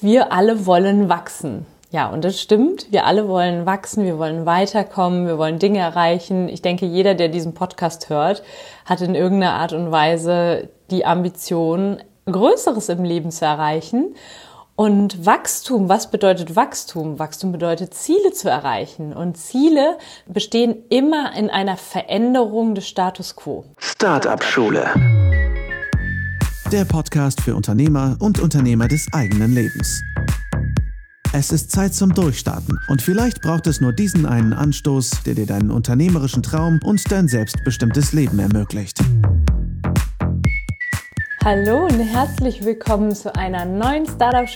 Wir alle wollen wachsen. Ja, und das stimmt. Wir alle wollen wachsen, wir wollen weiterkommen, wir wollen Dinge erreichen. Ich denke, jeder, der diesen Podcast hört, hat in irgendeiner Art und Weise die Ambition, Größeres im Leben zu erreichen. Und Wachstum, was bedeutet Wachstum? Wachstum bedeutet, Ziele zu erreichen. Und Ziele bestehen immer in einer Veränderung des Status quo. Start-up-Schule. Der Podcast für Unternehmer und Unternehmer des eigenen Lebens. Es ist Zeit zum Durchstarten und vielleicht braucht es nur diesen einen Anstoß, der dir deinen unternehmerischen Traum und dein selbstbestimmtes Leben ermöglicht. Hallo und herzlich willkommen zu einer neuen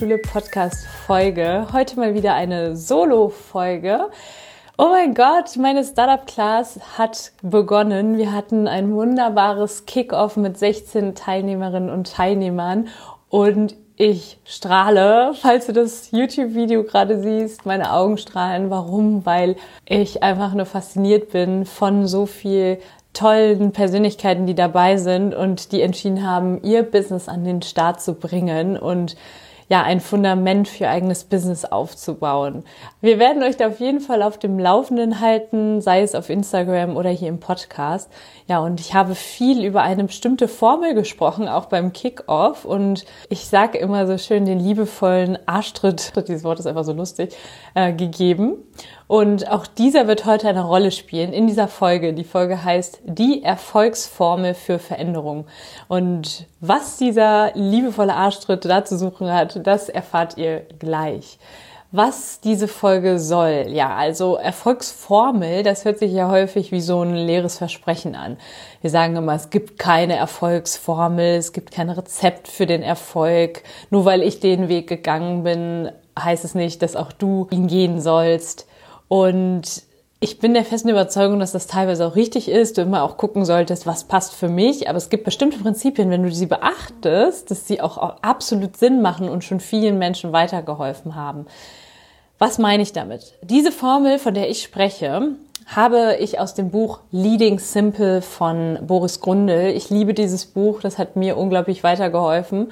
Startup-Schule-Podcast-Folge. Heute mal wieder eine Solo-Folge. Oh mein Gott, meine Startup-Class hat begonnen. Wir hatten ein wunderbares Kick-Off mit 16 Teilnehmerinnen und Teilnehmern und ich strahle, falls du das YouTube-Video gerade siehst, meine Augen strahlen. Warum? Weil ich einfach nur fasziniert bin von so viel tollen Persönlichkeiten, die dabei sind und die entschieden haben, ihr Business an den Start zu bringen und ja, ein Fundament für eigenes Business aufzubauen. Wir werden euch da auf jeden Fall auf dem Laufenden halten, sei es auf Instagram oder hier im Podcast. Ja, und ich habe viel über eine bestimmte Formel gesprochen, auch beim Kick-Off. Und ich sage immer so schön den liebevollen Arschtritt, dieses Wort ist einfach so lustig, gegeben. Und auch dieser wird heute eine Rolle spielen in dieser Folge. Die Folge heißt Die Erfolgsformel für Veränderung. Und was dieser liebevolle Arschtritt da zu suchen hat, das erfahrt ihr gleich. Was diese Folge soll, ja, also Erfolgsformel, das hört sich ja häufig wie so ein leeres Versprechen an. Wir sagen immer, es gibt keine Erfolgsformel, es gibt kein Rezept für den Erfolg. Nur weil ich den Weg gegangen bin, heißt es nicht, dass auch du ihn gehen sollst. Und ich bin der festen Überzeugung, dass das teilweise auch richtig ist, du immer auch gucken solltest, was passt für mich. Aber es gibt bestimmte Prinzipien, wenn du sie beachtest, dass sie auch absolut Sinn machen und schon vielen Menschen weitergeholfen haben. Was meine ich damit? Diese Formel, von der ich spreche, habe ich aus dem Buch Leading Simple von Boris Grundl. Ich liebe dieses Buch, das hat mir unglaublich weitergeholfen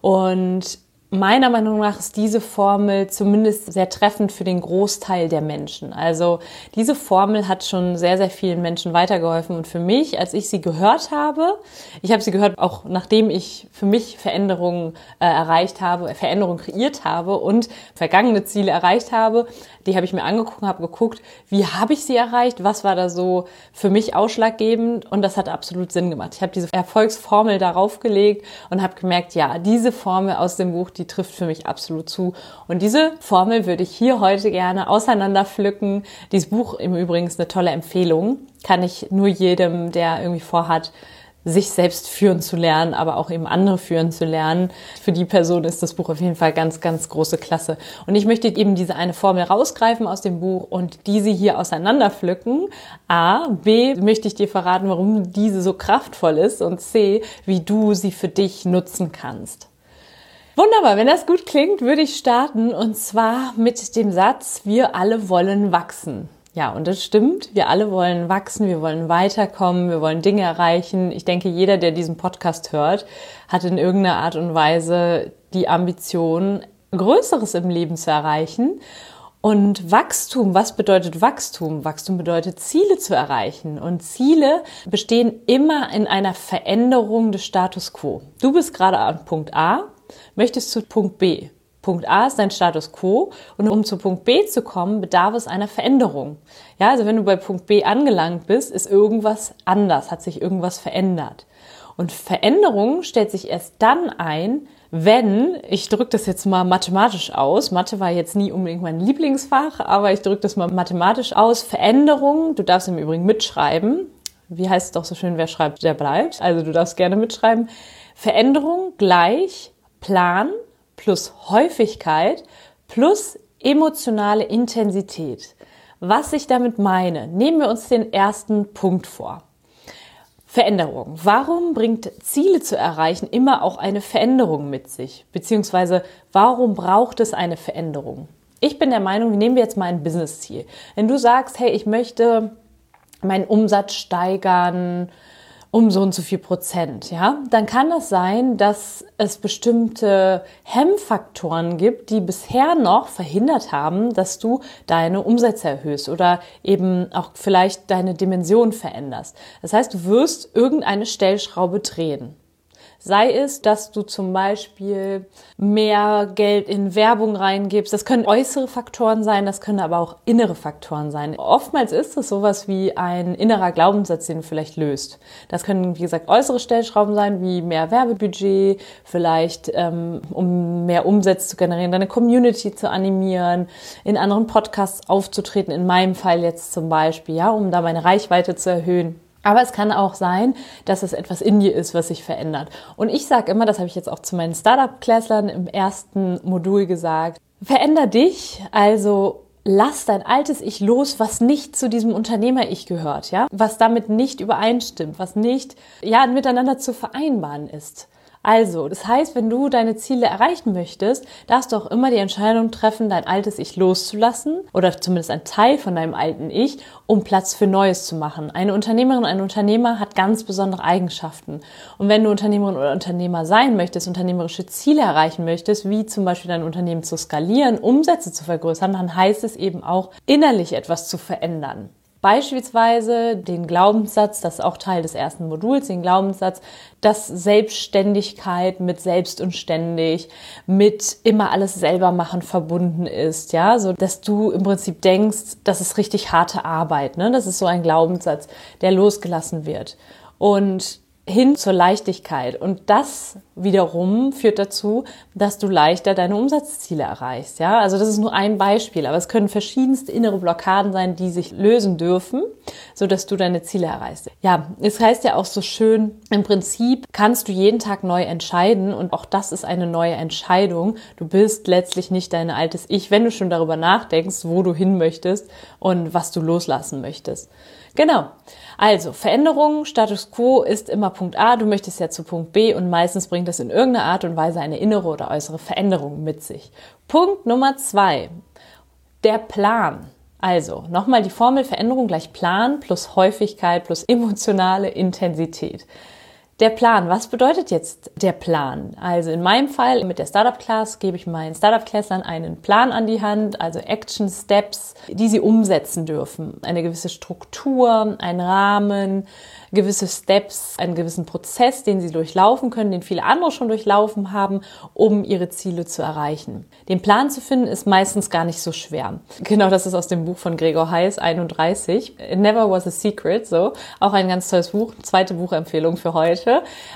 und meiner Meinung nach ist diese Formel zumindest sehr treffend für den Großteil der Menschen. Also diese Formel hat schon sehr, sehr vielen Menschen weitergeholfen. Und für mich, als ich sie gehört habe, ich habe sie gehört, auch nachdem ich für mich Veränderungen erreicht habe, Veränderungen kreiert habe und vergangene Ziele erreicht habe, die habe ich mir angeguckt und habe geguckt, wie habe ich sie erreicht, was war da so für mich ausschlaggebend und das hat absolut Sinn gemacht. Ich habe diese Erfolgsformel darauf gelegt und habe gemerkt, ja, diese Formel aus dem Buch, die trifft für mich absolut zu. Und diese Formel würde ich hier heute gerne auseinanderpflücken. Dieses Buch im Übrigen ist eine tolle Empfehlung. Kann ich nur jedem, der irgendwie vorhat, sich selbst führen zu lernen, aber auch eben andere führen zu lernen. Für die Person ist das Buch auf jeden Fall ganz, ganz große Klasse. Und ich möchte eben diese eine Formel rausgreifen aus dem Buch und diese hier auseinanderpflücken. A. B. möchte ich dir verraten, warum diese so kraftvoll ist und C. wie du sie für dich nutzen kannst. Wunderbar, wenn das gut klingt, würde ich starten und zwar mit dem Satz, wir alle wollen wachsen. Ja, und das stimmt, wir alle wollen wachsen, wir wollen weiterkommen, wir wollen Dinge erreichen. Ich denke, jeder, der diesen Podcast hört, hat in irgendeiner Art und Weise die Ambition, Größeres im Leben zu erreichen. Und Wachstum, was bedeutet Wachstum? Wachstum bedeutet, Ziele zu erreichen. Und Ziele bestehen immer in einer Veränderung des Status quo. Du bist gerade an Punkt A, möchtest zu Punkt B. Punkt A ist dein Status quo und um zu Punkt B zu kommen, bedarf es einer Veränderung. Ja, also wenn du bei Punkt B angelangt bist, ist irgendwas anders, hat sich irgendwas verändert. Und Veränderung stellt sich erst dann ein, wenn, ich drücke das jetzt mal mathematisch aus, Mathe war jetzt nie unbedingt mein Lieblingsfach, aber ich drücke das mal mathematisch aus, Veränderung, du darfst im Übrigen mitschreiben, wie heißt es doch so schön, wer schreibt, der bleibt, also du darfst gerne mitschreiben, Veränderung gleich Plan plus Häufigkeit plus emotionale Intensität. Was ich damit meine, nehmen wir uns den ersten Punkt vor. Veränderung. Warum bringt Ziele zu erreichen immer auch eine Veränderung mit sich? Beziehungsweise warum braucht es eine Veränderung? Ich bin der Meinung, nehmen wir jetzt mal ein Business-Ziel. Wenn du sagst, hey, ich möchte meinen Umsatz steigern um so und so viel Prozent, ja, dann kann das sein, dass es bestimmte Hemmfaktoren gibt, die bisher noch verhindert haben, dass du deine Umsätze erhöhst oder eben auch vielleicht deine Dimension veränderst. Das heißt, du wirst irgendeine Stellschraube drehen. Sei es, dass du zum Beispiel mehr Geld in Werbung reingibst. Das können äußere Faktoren sein, das können aber auch innere Faktoren sein. Oftmals ist es sowas wie ein innerer Glaubenssatz, den du vielleicht löst. Das können, wie gesagt, äußere Stellschrauben sein, wie mehr Werbebudget, vielleicht um mehr Umsätze zu generieren, deine Community zu animieren, in anderen Podcasts aufzutreten, in meinem Fall jetzt zum Beispiel, ja, um da meine Reichweite zu erhöhen. Aber es kann auch sein, dass es etwas in dir ist, was sich verändert. Und ich sage immer, das habe ich jetzt auch zu meinen Startup-Klässlern im ersten Modul gesagt, veränder dich, also lass dein altes Ich los, was nicht zu diesem Unternehmer-Ich gehört, ja, was damit nicht übereinstimmt, was nicht, ja, miteinander zu vereinbaren ist. Also, das heißt, wenn du deine Ziele erreichen möchtest, darfst du auch immer die Entscheidung treffen, dein altes Ich loszulassen oder zumindest ein Teil von deinem alten Ich, um Platz für Neues zu machen. Eine Unternehmerin, ein Unternehmer hat ganz besondere Eigenschaften. Und wenn du Unternehmerin oder Unternehmer sein möchtest, unternehmerische Ziele erreichen möchtest, wie zum Beispiel dein Unternehmen zu skalieren, Umsätze zu vergrößern, dann heißt es eben auch, innerlich etwas zu verändern. Beispielsweise den Glaubenssatz, das ist auch Teil des ersten Moduls, den Glaubenssatz, dass Selbstständigkeit mit selbst und ständig, mit immer alles selber machen verbunden ist, ja, so dass du im Prinzip denkst, das ist richtig harte Arbeit, ne? Das ist so ein Glaubenssatz, der losgelassen wird. Und hin zur Leichtigkeit. Und das wiederum führt dazu, dass du leichter deine Umsatzziele erreichst. Ja, also das ist nur ein Beispiel, aber es können verschiedenste innere Blockaden sein, die sich lösen dürfen, so dass du deine Ziele erreichst. Ja, es heißt ja auch so schön, im Prinzip kannst du jeden Tag neu entscheiden und auch das ist eine neue Entscheidung. Du bist letztlich nicht dein altes Ich, wenn du schon darüber nachdenkst, wo du hin möchtest und was du loslassen möchtest. Genau. Also, Veränderung, Status Quo ist immer Punkt A, du möchtest ja zu Punkt B und meistens bringt das in irgendeiner Art und Weise eine innere oder äußere Veränderung mit sich. Punkt Nummer 2, der Plan. Also, nochmal die Formel Veränderung gleich Plan plus Häufigkeit plus emotionale Intensität. Der Plan, was bedeutet jetzt der Plan? Also in meinem Fall mit der Startup Class gebe ich meinen Startup Classlern einen Plan an die Hand, also Action Steps, die sie umsetzen dürfen. Eine gewisse Struktur, ein Rahmen, gewisse Steps, einen gewissen Prozess, den sie durchlaufen können, den viele andere schon durchlaufen haben, um ihre Ziele zu erreichen. Den Plan zu finden ist meistens gar nicht so schwer. Genau, das ist aus dem Buch von Gregor Heiss, 31. It Never Was a Secret, so. Auch ein ganz tolles Buch, zweite Buchempfehlung für heute.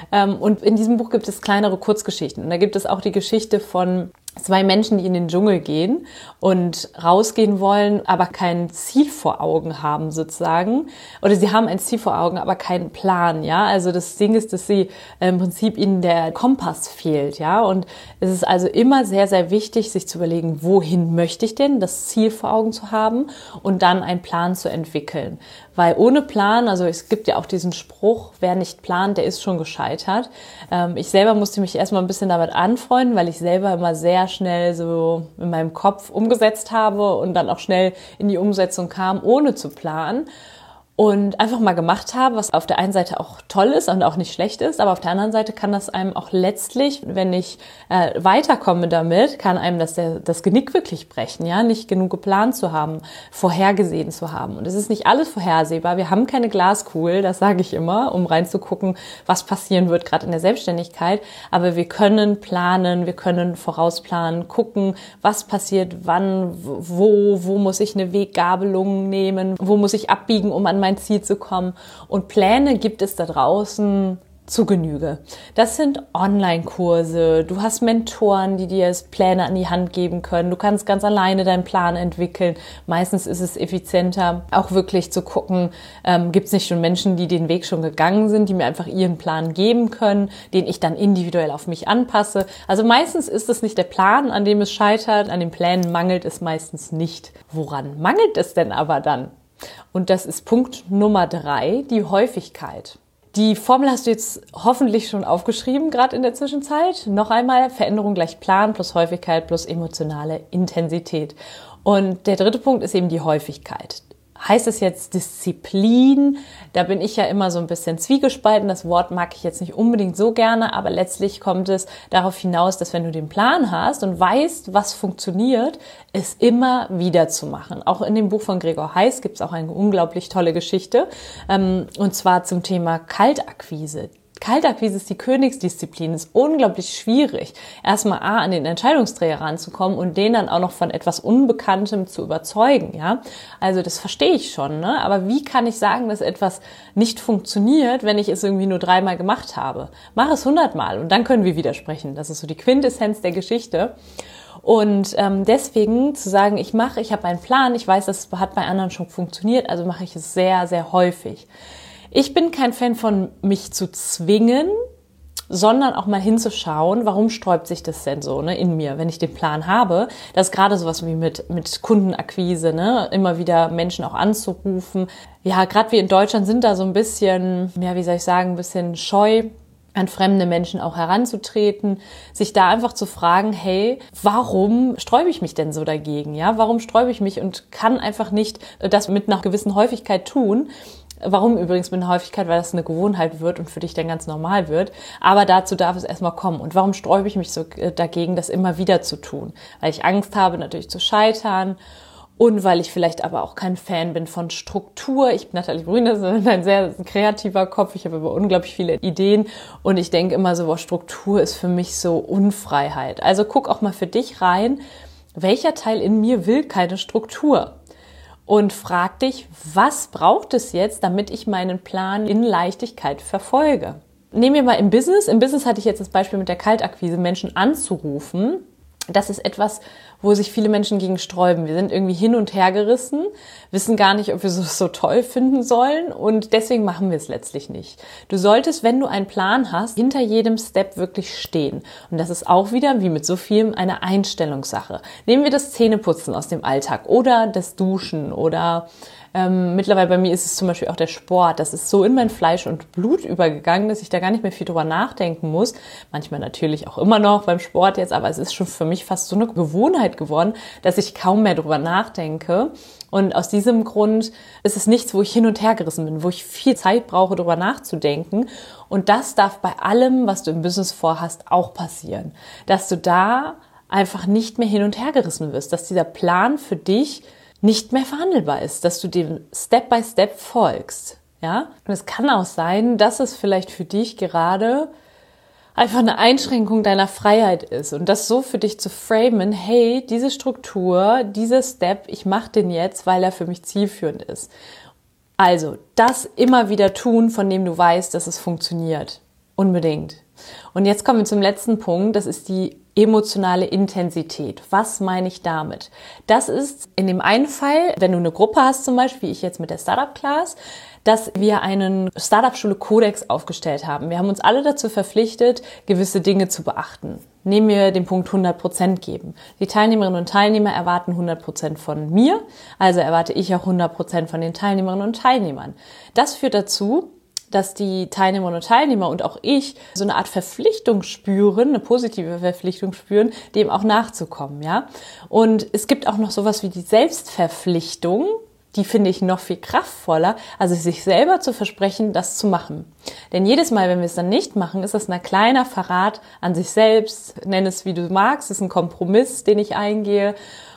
Und in diesem Buch gibt es kleinere Kurzgeschichten. Und da gibt es auch die Geschichte von 2 Menschen, die in den Dschungel gehen und rausgehen wollen, aber kein Ziel vor Augen haben sozusagen. Oder sie haben ein Ziel vor Augen, aber keinen Plan, ja. Also das Ding ist, dass sie im Prinzip ihnen der Kompass fehlt, ja. Und es ist also immer sehr, sehr wichtig, sich zu überlegen, wohin möchte ich denn, das Ziel vor Augen zu haben und dann einen Plan zu entwickeln. Weil ohne Plan, also es gibt ja auch diesen Spruch, wer nicht plant, der ist schon gescheitert. Ich selber musste mich erstmal ein bisschen damit anfreunden, weil ich selber immer sehr schnell so in meinem Kopf umgesetzt habe und dann auch schnell in die Umsetzung kam, ohne zu planen. Und einfach mal gemacht habe, was auf der einen Seite auch toll ist und auch nicht schlecht ist, aber auf der anderen Seite kann das einem auch letztlich, wenn ich weiterkomme damit, kann einem das Genick wirklich brechen, ja, nicht genug geplant zu haben, vorhergesehen zu haben. Und es ist nicht alles vorhersehbar. Wir haben keine Glaskugel, das sage ich immer, um reinzugucken, was passieren wird, gerade in der Selbstständigkeit. Aber wir können planen, wir können vorausplanen, gucken, was passiert, wann, wo muss ich eine Weggabelung nehmen, wo muss ich abbiegen, um an mein Ziel zu kommen. Und Pläne gibt es da draußen zu Genüge. Das sind Online-Kurse, du hast Mentoren, die dir Pläne an die Hand geben können, du kannst ganz alleine deinen Plan entwickeln. Meistens ist es effizienter, auch wirklich zu gucken, gibt es nicht schon Menschen, die den Weg schon gegangen sind, die mir einfach ihren Plan geben können, den ich dann individuell auf mich anpasse. Also meistens ist es nicht der Plan, an dem es scheitert, an den Plänen mangelt es meistens nicht. Woran mangelt es denn aber dann? Und das ist Punkt Nummer 3, die Häufigkeit. Die Formel hast du jetzt hoffentlich schon aufgeschrieben, gerade in der Zwischenzeit. Noch einmal, Veränderung gleich Plan plus Häufigkeit plus emotionale Intensität. Und der dritte Punkt ist eben die Häufigkeit. Heißt es jetzt Disziplin? Da bin ich ja immer so ein bisschen zwiegespalten. Das Wort mag ich jetzt nicht unbedingt so gerne, aber letztlich kommt es darauf hinaus, dass wenn du den Plan hast und weißt, was funktioniert, es immer wieder zu machen. Auch in dem Buch von Gregor Heiß gibt es auch eine unglaublich tolle Geschichte, und zwar zum Thema Kaltakquise. Kaltakquise ist die Königsdisziplin, ist unglaublich schwierig, erstmal an den Entscheidungsträger ranzukommen und den dann auch noch von etwas Unbekanntem zu überzeugen, ja. Also das verstehe ich schon, ne? Aber wie kann ich sagen, dass etwas nicht funktioniert, wenn ich es irgendwie nur 3-mal gemacht habe? Mach es 100-mal und dann können wir widersprechen. Das ist so die Quintessenz der Geschichte. Und deswegen zu sagen, ich habe einen Plan, ich weiß, das hat bei anderen schon funktioniert, also mache ich es sehr, sehr häufig. Ich bin kein Fan von mich zu zwingen, sondern auch mal hinzuschauen, warum sträubt sich das denn so, ne, in mir, wenn ich den Plan habe. Das ist gerade sowas wie mit Kundenakquise, ne, immer wieder Menschen auch anzurufen. Ja, gerade wir in Deutschland sind da so ein bisschen, ja, wie soll ich sagen, ein bisschen scheu, an fremde Menschen auch heranzutreten, sich da einfach zu fragen, hey, warum sträube ich mich denn so dagegen, ja? Warum sträube ich mich und kann einfach nicht das mit einer gewissen Häufigkeit tun? Warum übrigens mit einer Häufigkeit? Weil das eine Gewohnheit wird und für dich dann ganz normal wird. Aber dazu darf es erstmal kommen. Und warum sträube ich mich so dagegen, das immer wieder zu tun? Weil ich Angst habe, natürlich zu scheitern. Und weil ich vielleicht aber auch kein Fan bin von Struktur. Ich bin Nathalie Brüne, das ist ein sehr kreativer Kopf. Ich habe aber unglaublich viele Ideen. Und ich denke immer so, Struktur ist für mich so Unfreiheit. Also guck auch mal für dich rein, welcher Teil in mir will keine Struktur? Und frag dich, was braucht es jetzt, damit ich meinen Plan in Leichtigkeit verfolge? Nehmen wir mal im Business. Im Business hatte ich jetzt das Beispiel mit der Kaltakquise, Menschen anzurufen. Das ist etwas, wo sich viele Menschen gegen sträuben. Wir sind irgendwie hin und her gerissen, wissen gar nicht, ob wir es so toll finden sollen und deswegen machen wir es letztlich nicht. Du solltest, wenn du einen Plan hast, hinter jedem Step wirklich stehen. Und das ist auch wieder, wie mit so vielem, eine Einstellungssache. Nehmen wir das Zähneputzen aus dem Alltag oder das Duschen oder mittlerweile bei mir ist es zum Beispiel auch der Sport. Das ist so in mein Fleisch und Blut übergegangen, dass ich da gar nicht mehr viel drüber nachdenken muss. Manchmal natürlich auch immer noch beim Sport jetzt, aber es ist schon für mich fast so eine Gewohnheit geworden, dass ich kaum mehr drüber nachdenke. Und aus diesem Grund ist es nichts, wo ich hin und her gerissen bin, wo ich viel Zeit brauche, drüber nachzudenken. Und das darf bei allem, was du im Business vorhast, auch passieren. Dass du da einfach nicht mehr hin und her gerissen wirst, dass dieser Plan für dich nicht mehr verhandelbar ist, dass du dem Step by Step folgst, ja? Und es kann auch sein, dass es vielleicht für dich gerade einfach eine Einschränkung deiner Freiheit ist und das so für dich zu framen, hey, diese Struktur, dieser Step, ich mache den jetzt, weil er für mich zielführend ist. Also, das immer wieder tun, von dem du weißt, dass es funktioniert. Unbedingt. Und jetzt kommen wir zum letzten Punkt, das ist die emotionale Intensität. Was meine ich damit? Das ist in dem einen Fall, wenn du eine Gruppe hast zum Beispiel, wie ich jetzt mit der Startup Class, dass wir einen Startup-Schule-Kodex aufgestellt haben. Wir haben uns alle dazu verpflichtet, gewisse Dinge zu beachten. Nehmen wir den Punkt 100% geben. Die Teilnehmerinnen und Teilnehmer erwarten 100% von mir, also erwarte ich auch 100% von den Teilnehmerinnen und Teilnehmern. Das führt dazu, dass die Teilnehmerinnen und Teilnehmer und auch ich so eine Art Verpflichtung spüren, eine positive Verpflichtung spüren, dem auch nachzukommen, ja. Und es gibt auch noch sowas wie die Selbstverpflichtung, die finde ich noch viel kraftvoller, also sich selber zu versprechen, das zu machen. Denn jedes Mal, wenn wir es dann nicht machen, ist das ein kleiner Verrat an sich selbst, nenn es wie du magst, ist ein Kompromiss, den ich eingehe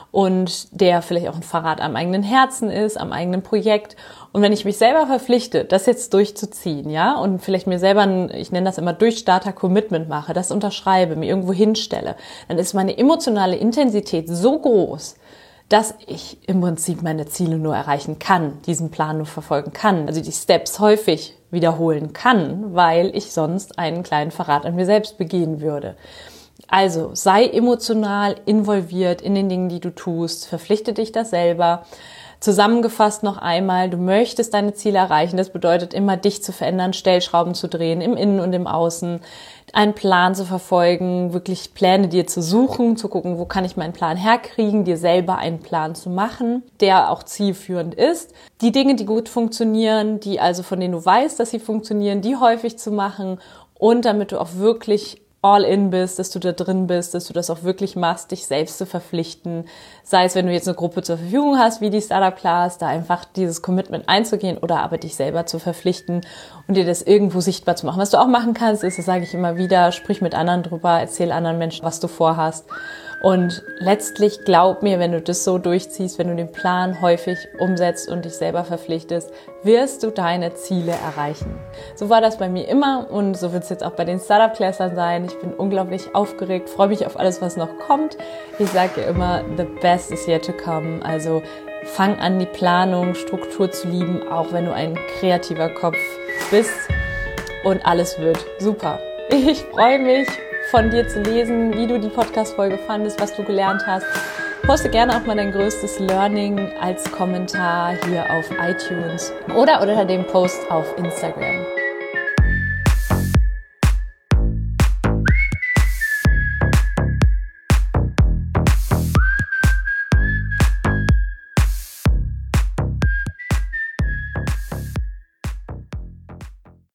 und der vielleicht auch ein Verrat am eigenen Herzen ist, am eigenen Projekt. Und wenn ich mich selber verpflichte, das jetzt durchzuziehen, ja, und vielleicht mir selber ich nenne das immer Durchstarter-Commitment mache, das unterschreibe, mir irgendwo hinstelle, dann ist meine emotionale Intensität so groß, dass ich im Prinzip meine Ziele nur erreichen kann, diesen Plan nur verfolgen kann, also die Steps häufig wiederholen kann, weil ich sonst einen kleinen Verrat an mir selbst begehen würde. Also sei emotional involviert in den Dingen, die du tust, verpflichte dich das selber. Zusammengefasst noch einmal, du möchtest deine Ziele erreichen, das bedeutet immer, dich zu verändern, Stellschrauben zu drehen, im Innen und im Außen, einen Plan zu verfolgen, wirklich Pläne dir zu suchen, zu gucken, wo kann ich meinen Plan herkriegen, dir selber einen Plan zu machen, der auch zielführend ist. Die Dinge, die gut funktionieren, die also von denen du weißt, dass sie funktionieren, die häufig zu machen und damit du auch wirklich all in bist, dass du da drin bist, dass du das auch wirklich machst, dich selbst zu verpflichten. Sei es, wenn du jetzt eine Gruppe zur Verfügung hast, wie die Startup Class, da einfach dieses Commitment einzugehen oder aber dich selber zu verpflichten und dir das irgendwo sichtbar zu machen. Was du auch machen kannst, ist, das sage ich immer wieder, sprich mit anderen drüber, erzähl anderen Menschen, was du vorhast. Und letztlich glaub mir, wenn du das so durchziehst, wenn du den Plan häufig umsetzt und dich selber verpflichtest, wirst du deine Ziele erreichen. So war das bei mir immer und so wird es jetzt auch bei den Startup-Classern sein. Ich bin unglaublich aufgeregt, freue mich auf alles, was noch kommt. Ich sage ja immer, the best is yet to come. Also fang an, die Planung, Struktur zu lieben, auch wenn du ein kreativer Kopf bist und alles wird super. Ich freue mich, von dir zu lesen, wie du die Podcast-Folge fandest, was du gelernt hast. Poste gerne auch mal dein größtes Learning als Kommentar hier auf iTunes oder unter dem Post auf Instagram.